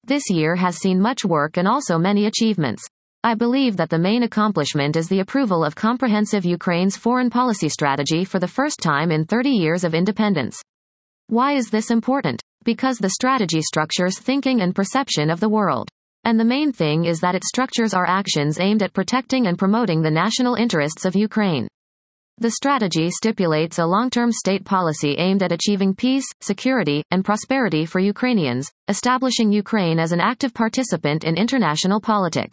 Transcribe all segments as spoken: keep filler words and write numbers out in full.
This year has seen much work and also many achievements. I believe that the main accomplishment is the approval of comprehensive Ukraine's foreign policy strategy for the first time in thirty years of independence. Why is this important? Because the strategy structures thinking and perception of the world. And the main thing is that it structures our actions aimed at protecting and promoting the national interests of Ukraine. The strategy stipulates a long-term state policy aimed at achieving peace, security, and prosperity for Ukrainians, establishing Ukraine as an active participant in international politics.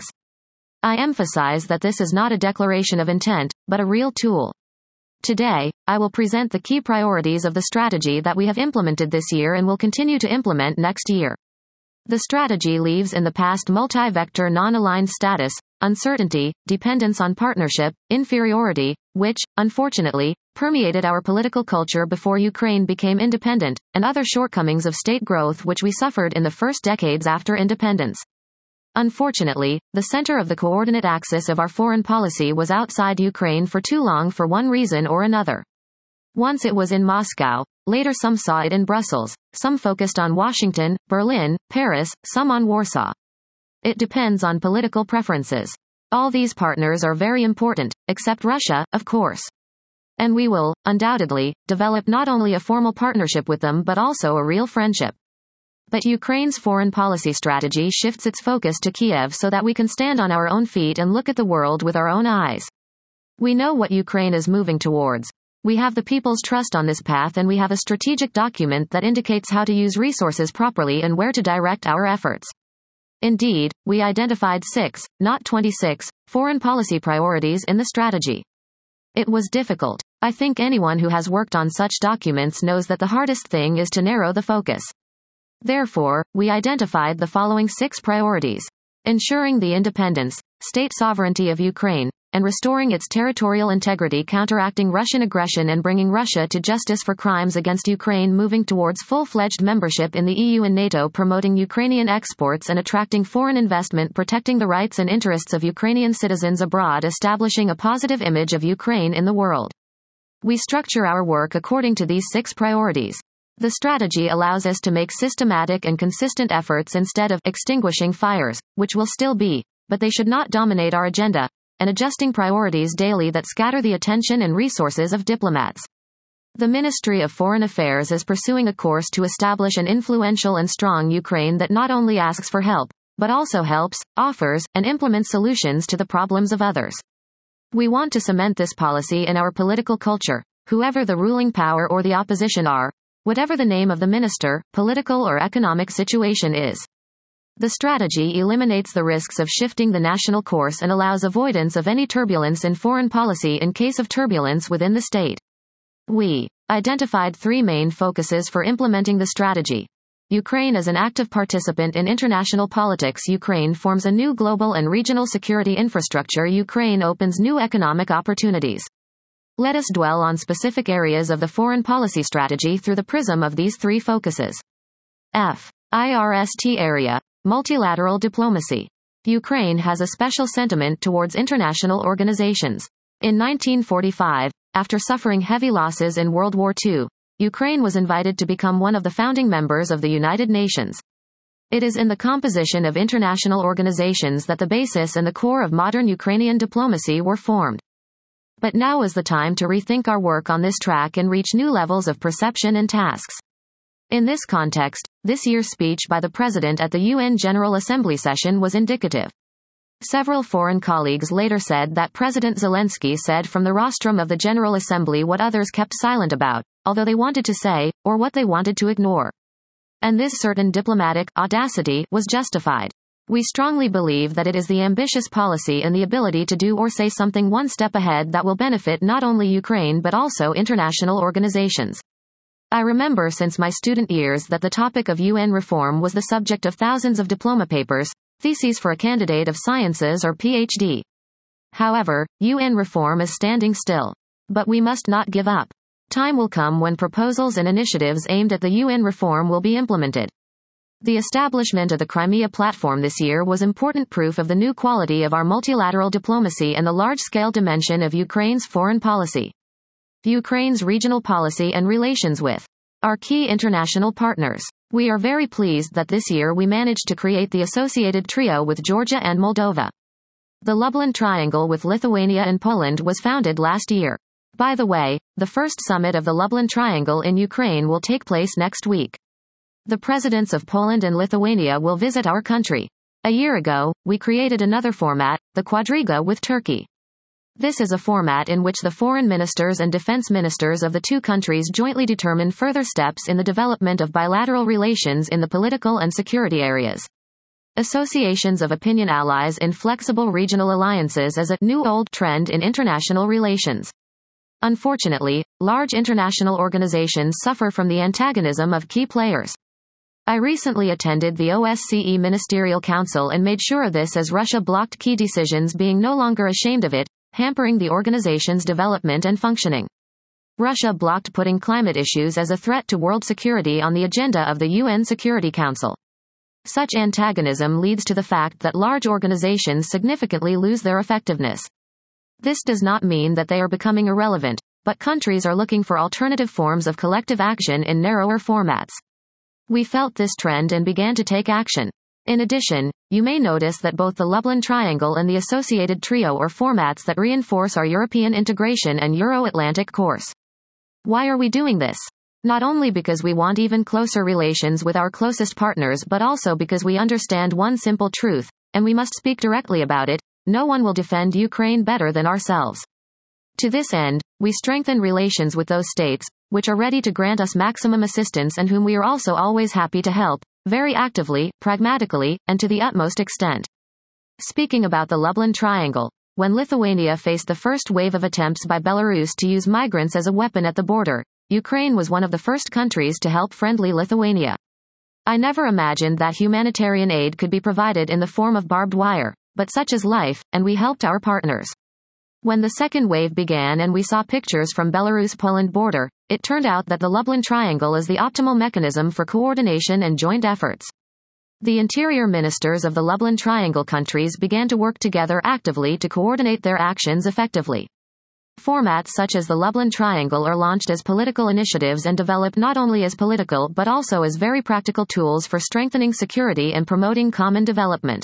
I emphasize that this is not a declaration of intent, but a real tool. Today, I will present the key priorities of the strategy that we have implemented this year and will continue to implement next year. The strategy leaves in the past multi-vector non-aligned status, uncertainty, dependence on partnership, inferiority, which, unfortunately, permeated our political culture before Ukraine became independent, and other shortcomings of state growth which we suffered in the first decades after independence. Unfortunately, the center of the coordinate axis of our foreign policy was outside Ukraine for too long for one reason or another. Once it was in Moscow, later some saw it in Brussels, some focused on Washington, Berlin, Paris, some on Warsaw. It depends on political preferences. All these partners are very important, except Russia, of course. And we will, undoubtedly, develop not only a formal partnership with them but also a real friendship. But Ukraine's foreign policy strategy shifts its focus to Kiev so that we can stand on our own feet and look at the world with our own eyes. We know what Ukraine is moving towards. We have the people's trust on this path and we have a strategic document that indicates how to use resources properly and where to direct our efforts. Indeed, we identified six, not twenty-six, foreign policy priorities in the strategy. It was difficult. I think anyone who has worked on such documents knows that the hardest thing is to narrow the focus. Therefore, we identified the following six priorities: ensuring the independence, state sovereignty of Ukraine, and restoring its territorial integrity, counteracting Russian aggression and bringing Russia to justice for crimes against Ukraine, moving towards full-fledged membership in the E U and NATO, promoting Ukrainian exports and attracting foreign investment, protecting the rights and interests of Ukrainian citizens abroad, establishing a positive image of Ukraine in the world. We structure our work according to these six priorities. The strategy allows us to make systematic and consistent efforts instead of extinguishing fires, which will still be, but they should not dominate our agenda, and adjusting priorities daily that scatter the attention and resources of diplomats. The Ministry of Foreign Affairs is pursuing a course to establish an influential and strong Ukraine that not only asks for help, but also helps, offers, and implements solutions to the problems of others. We want to cement this policy in our political culture, whoever the ruling power or the opposition are, whatever the name of the minister, political or economic situation is. The strategy eliminates the risks of shifting the national course and allows avoidance of any turbulence in foreign policy in case of turbulence within the state. We identified three main focuses for implementing the strategy. Ukraine as an active participant in international politics. Ukraine forms a new global and regional security infrastructure. Ukraine opens new economic opportunities. Let us dwell on specific areas of the foreign policy strategy through the prism of these three focuses. F. I R S T area. Multilateral diplomacy. Ukraine has a special sentiment towards international organizations. In nineteen forty-five, after suffering heavy losses in World War Two, Ukraine was invited to become one of the founding members of the United Nations. It is in the composition of international organizations that the basis and the core of modern Ukrainian diplomacy were formed. But now is the time to rethink our work on this track and reach new levels of perception and tasks. In this context, this year's speech by the President at the U N General Assembly session was indicative. Several foreign colleagues later said that President Zelensky said from the rostrum of the General Assembly what others kept silent about, although they wanted to say, or what they wanted to ignore. And this certain diplomatic audacity was justified. We strongly believe that it is the ambitious policy and the ability to do or say something one step ahead that will benefit not only Ukraine but also international organizations. I remember since my student years that the topic of U N reform was the subject of thousands of diploma papers, theses for a candidate of sciences or P H D. However, U N reform is standing still. But we must not give up. Time will come when proposals and initiatives aimed at the U N reform will be implemented. The establishment of the Crimea platform this year was important proof of the new quality of our multilateral diplomacy and the large-scale dimension of Ukraine's foreign policy. Ukraine's regional policy and relations with our key international partners. We are very pleased that this year we managed to create the associated trio with Georgia and Moldova. The Lublin Triangle with Lithuania and Poland was founded last year. By the way, the first summit of the Lublin Triangle in Ukraine will take place next week. The presidents of Poland and Lithuania will visit our country. A year ago, we created another format, the Quadriga with Turkey. This is a format in which the foreign ministers and defense ministers of the two countries jointly determine further steps in the development of bilateral relations in the political and security areas. Associations of opinion allies in flexible regional alliances is a new-old trend in international relations. Unfortunately, large international organizations suffer from the antagonism of key players. I recently attended the O S C E Ministerial Council and made sure of this, as Russia blocked key decisions, being no longer ashamed of it, hampering the organization's development and functioning. Russia blocked putting climate issues as a threat to world security on the agenda of the U N Security Council. Such antagonism leads to the fact that large organizations significantly lose their effectiveness. This does not mean that they are becoming irrelevant, but countries are looking for alternative forms of collective action in narrower formats. We felt this trend and began to take action. In addition, you may notice that both the Lublin Triangle and the associated trio are formats that reinforce our European integration and Euro-Atlantic course. Why are we doing this? Not only because we want even closer relations with our closest partners, but also because we understand one simple truth, and we must speak directly about it: no one will defend Ukraine better than ourselves. To this end, we strengthen relations with those states, which are ready to grant us maximum assistance and whom we are also always happy to help, very actively, pragmatically, and to the utmost extent. Speaking about the Lublin Triangle, when Lithuania faced the first wave of attempts by Belarus to use migrants as a weapon at the border, Ukraine was one of the first countries to help friendly Lithuania. I never imagined that humanitarian aid could be provided in the form of barbed wire, but such is life, and we helped our partners. When the second wave began and we saw pictures from Belarus-Poland border, it turned out that the Lublin Triangle is the optimal mechanism for coordination and joint efforts. The interior ministers of the Lublin Triangle countries began to work together actively to coordinate their actions effectively. Formats such as the Lublin Triangle are launched as political initiatives and developed not only as political but also as very practical tools for strengthening security and promoting common development.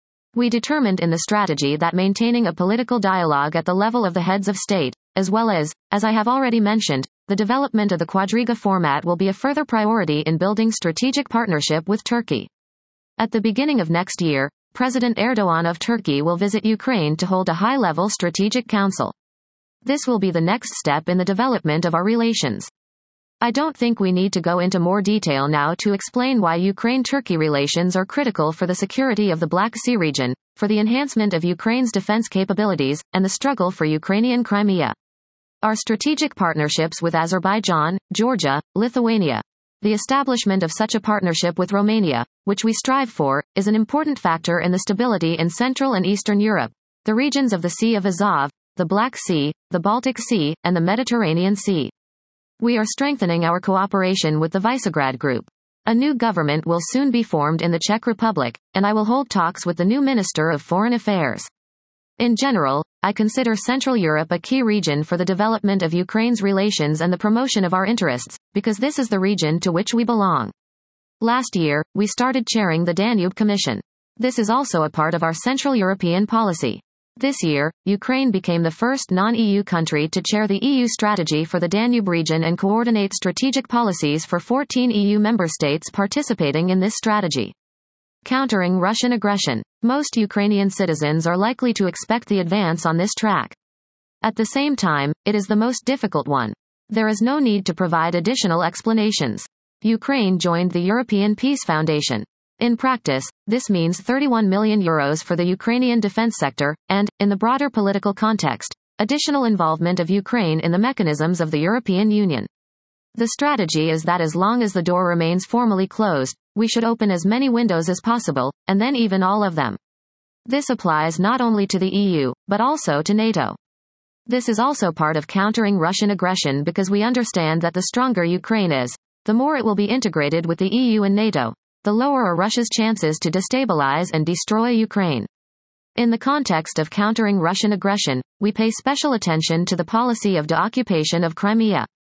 We determined in the strategy that maintaining a political dialogue at the level of the heads of state, as well as, as I have already mentioned, the development of the Quadriga format will be a further priority in building strategic partnership with Turkey. At the beginning of next year, President Erdogan of Turkey will visit Ukraine to hold a high-level strategic council. This will be the next step in the development of our relations. I don't think we need to go into more detail now to explain why Ukraine-Turkey relations are critical for the security of the Black Sea region, for the enhancement of Ukraine's defense capabilities, and the struggle for Ukrainian Crimea. Our strategic partnerships with Azerbaijan, Georgia, Lithuania. The establishment of such a partnership with Romania, which we strive for, is an important factor in the stability in Central and Eastern Europe, the regions of the Sea of Azov, the Black Sea, the Baltic Sea, and the Mediterranean Sea. We are strengthening our cooperation with the Visegrad Group. A new government will soon be formed in the Czech Republic, and I will hold talks with the new Minister of Foreign Affairs. In general, I consider Central Europe a key region for the development of Ukraine's relations and the promotion of our interests, because this is the region to which we belong. Last year, we started chairing the Danube Commission. This is also a part of our Central European policy. This year, Ukraine became the first non-E U country to chair the E U strategy for the Danube region and coordinate strategic policies for fourteen E U member states participating in this strategy. Countering Russian aggression. Most Ukrainian citizens are likely to expect the advance on this track. At the same time, it is the most difficult one. There is no need to provide additional explanations. Ukraine joined the European Peace Foundation. In practice, this means thirty-one million euros for the Ukrainian defense sector, and, in the broader political context, additional involvement of Ukraine in the mechanisms of the European Union. The strategy is that as long as the door remains formally closed, we should open as many windows as possible, and then even all of them. This applies not only to the E U, but also to NATO. This is also part of countering Russian aggression because we understand that the stronger Ukraine is, the more it will be integrated with the E U and NATO, the lower are Russia's chances to destabilize and destroy Ukraine. In the context of countering Russian aggression, we pay special attention to the policy of de-occupation of Crimea.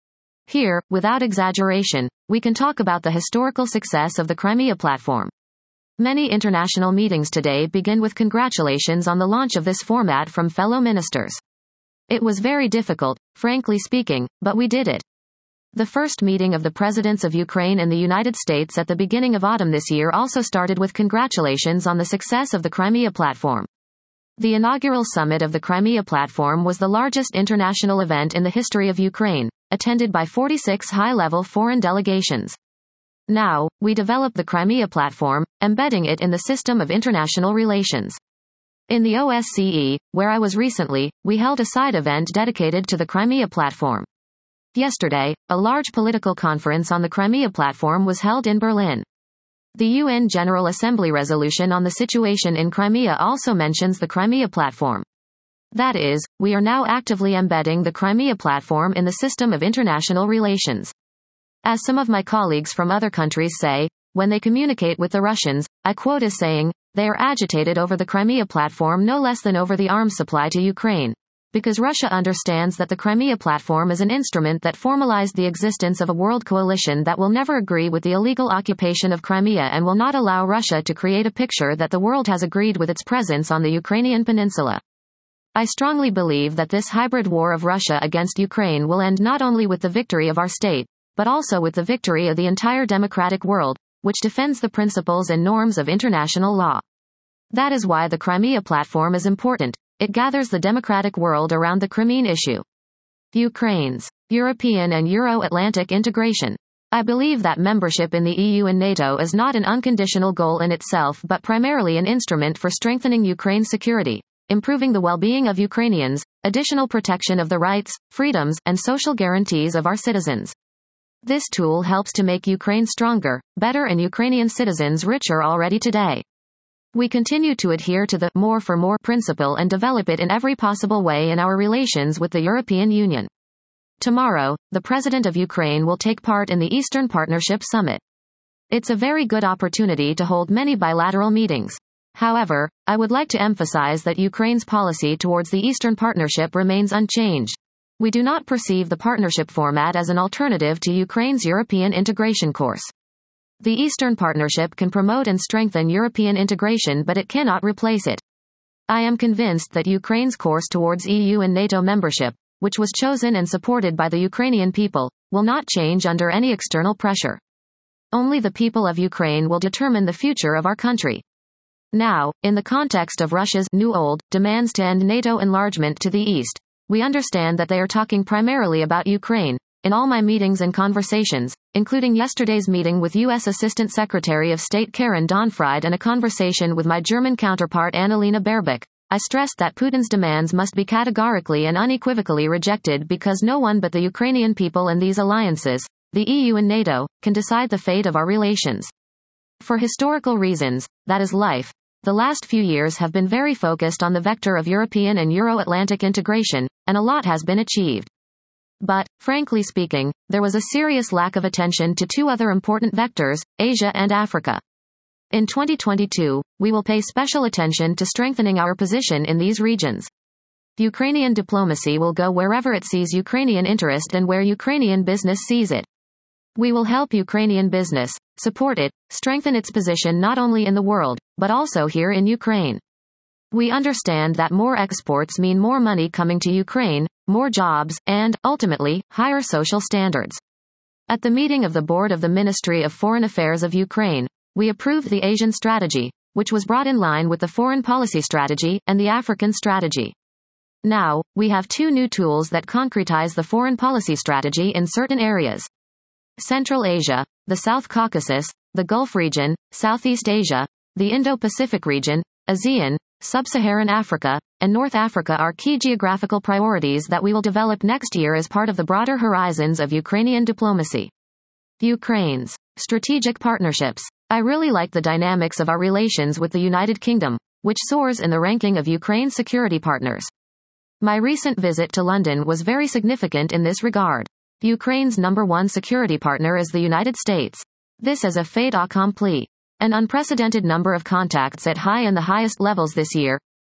Here, without exaggeration, we can talk about the historical success of the Crimea platform. Many international meetings today begin with congratulations on the launch of this format from fellow ministers. It was very difficult, frankly speaking, but we did it. The first meeting of the presidents of Ukraine and the United States at the beginning of autumn this year also started with congratulations on the success of the Crimea platform. The inaugural summit of the Crimea platform was the largest international event in the history of Ukraine, attended by forty-six high-level foreign delegations. Now, we develop the Crimea platform, embedding it in the system of international relations. In the O S C E, where I was recently, we held a side event dedicated to the Crimea platform. Yesterday, a large political conference on the Crimea platform was held in Berlin. The U N General Assembly resolution on the situation in Crimea also mentions the Crimea platform. That is, we are now actively embedding the Crimea platform in the system of international relations. As some of my colleagues from other countries say, when they communicate with the Russians, I quote as saying, they are agitated over the Crimea platform no less than over the arms supply to Ukraine. Because Russia understands that the Crimea platform is an instrument that formalized the existence of a world coalition that will never agree with the illegal occupation of Crimea and will not allow Russia to create a picture that the world has agreed with its presence on the Ukrainian peninsula. I strongly believe that this hybrid war of Russia against Ukraine will end not only with the victory of our state, but also with the victory of the entire democratic world, which defends the principles and norms of international law. That is why the Crimea platform is important. It gathers the democratic world around the Crimean issue. Ukraine's European and Euro-Atlantic integration. I believe that membership in the E U and NATO is not an unconditional goal in itself but primarily an instrument for strengthening Ukraine's security, improving the well-being of Ukrainians, additional protection of the rights, freedoms, and social guarantees of our citizens. This tool helps to make Ukraine stronger, better and Ukrainian citizens richer already today. We continue to adhere to the more for more principle and develop it in every possible way in our relations with the European Union. Tomorrow, the President of Ukraine will take part in the Eastern Partnership Summit. It's a very good opportunity to hold many bilateral meetings. However, I would like to emphasize that Ukraine's policy towards the Eastern Partnership remains unchanged. We do not perceive the partnership format as an alternative to Ukraine's European integration course. The Eastern Partnership can promote and strengthen European integration but it cannot replace it. I am convinced that Ukraine's course towards E U and NATO membership, which was chosen and supported by the Ukrainian people, will not change under any external pressure. Only the people of Ukraine will determine the future of our country. Now, in the context of Russia's new old demands to end NATO enlargement to the east, we understand that they are talking primarily about Ukraine. In all my meetings and conversations, including yesterday's meeting with U S Assistant Secretary of State Karen Donfried and a conversation with my German counterpart Annalena Baerbock, I stressed that Putin's demands must be categorically and unequivocally rejected because no one but the Ukrainian people and these alliances, the E U and NATO, can decide the fate of our relations. For historical reasons, that is life, the last few years have been very focused on the vector of European and Euro-Atlantic integration, and a lot has been achieved. But, frankly speaking, there was a serious lack of attention to two other important vectors, Asia and Africa. In twenty twenty-two, we will pay special attention to strengthening our position in these regions. Ukrainian diplomacy will go wherever it sees Ukrainian interest and where Ukrainian business sees it. We will help Ukrainian business, support it, strengthen its position not only in the world, but also here in Ukraine. We understand that more exports mean more money coming to Ukraine, more jobs, and, ultimately, higher social standards. At the meeting of the Board of the Ministry of Foreign Affairs of Ukraine, we approved the Asian strategy, which was brought in line with the foreign policy strategy and the African strategy. Now, we have two new tools that concretize the foreign policy strategy in certain areas. Central Asia, the South Caucasus, the Gulf region, Southeast Asia, the Indo-Pacific region, ASEAN, Sub-Saharan Africa, and North Africa are key geographical priorities that we will develop next year as part of the broader horizons of Ukrainian diplomacy. Ukraine's strategic partnerships. I really like the dynamics of our relations with the United Kingdom, which soars in the ranking of Ukraine's security partners. My recent visit to London was very significant in this regard. Ukraine's number one security partner is the United States. This is a fait accompli. An unprecedented number of contacts at high and the highest levels this year,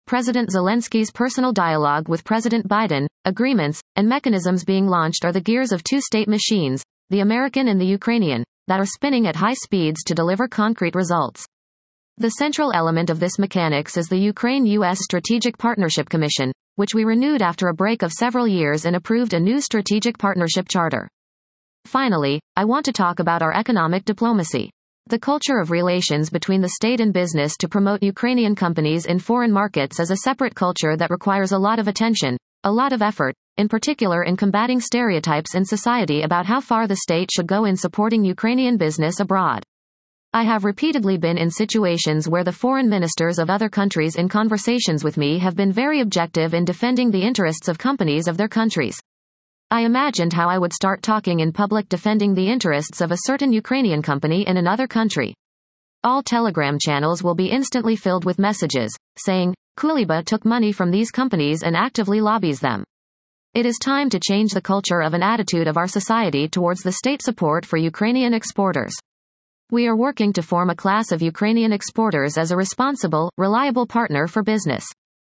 President Zelensky's personal dialogue with President Biden, agreements, and mechanisms being launched are the gears of two state machines, the American and the Ukrainian, that are spinning at high speeds to deliver concrete results. The central element of this mechanics is the Ukraine-U S Strategic Partnership Commission, which we renewed after a break of several years and approved a new strategic partnership charter. Finally, I want to talk about our economic diplomacy. The culture of relations between the state and business to promote Ukrainian companies in foreign markets is a separate culture that requires a lot of attention, a lot of effort, in particular in combating stereotypes in society about how far the state should go in supporting Ukrainian business abroad. I have repeatedly been in situations where the foreign ministers of other countries in conversations with me have been very objective in defending the interests of companies of their countries. I imagined how I would start talking in public defending the interests of a certain Ukrainian company in another country. All Telegram channels will be instantly filled with messages, saying, Kuleba took money from these companies and actively lobbies them. It is time to change the culture of an attitude of our society towards the state support for Ukrainian exporters. We are working to form a class of Ukrainian exporters as a responsible, reliable partner for business.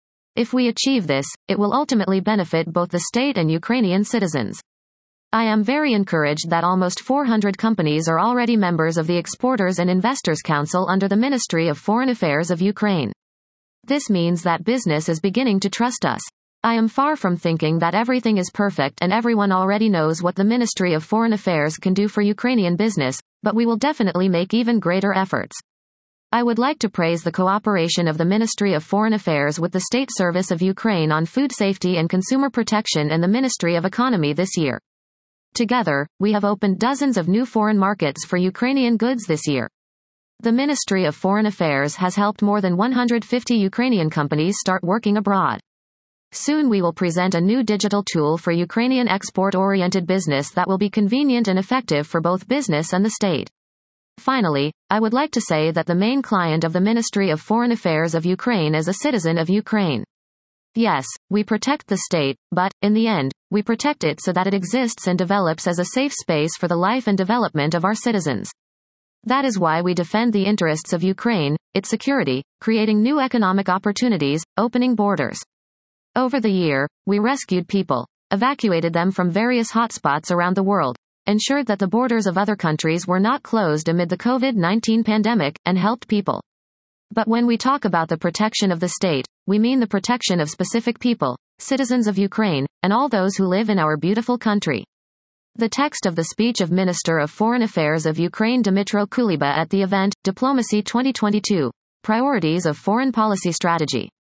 If we achieve this, it will ultimately benefit both the state and Ukrainian citizens. I am very encouraged that almost four hundred companies are already members of the Exporters and Investors Council under the Ministry of Foreign Affairs of Ukraine. This means that business is beginning to trust us. I am far from thinking that everything is perfect and everyone already knows what the Ministry of Foreign Affairs can do for Ukrainian business, but we will definitely make even greater efforts. I would like to praise the cooperation of the Ministry of Foreign Affairs with the State Service of Ukraine on food safety and consumer protection and the Ministry of Economy this year. Together, we have opened dozens of new foreign markets for Ukrainian goods this year. The Ministry of Foreign Affairs has helped more than one hundred fifty Ukrainian companies start working abroad. Soon we will present a new digital tool for Ukrainian export-oriented business that will be convenient and effective for both business and the state. Finally, I would like to say that the main client of the Ministry of Foreign Affairs of Ukraine is a citizen of Ukraine. Yes, we protect the state, but, in the end, we protect it so that it exists and develops as a safe space for the life and development of our citizens. That is why we defend the interests of Ukraine, its security, creating new economic opportunities, opening borders. Over the year, we rescued people, evacuated them from various hotspots around the world, ensured that the borders of other countries were not closed amid the COVID nineteen pandemic, and helped people. But when we talk about the protection of the state, we mean the protection of specific people, citizens of Ukraine, and all those who live in our beautiful country. The text of the speech of Minister of Foreign Affairs of Ukraine Dmytro Kuleba at the event, Diplomacy twenty twenty-two, Priorities of Foreign Policy Strategy.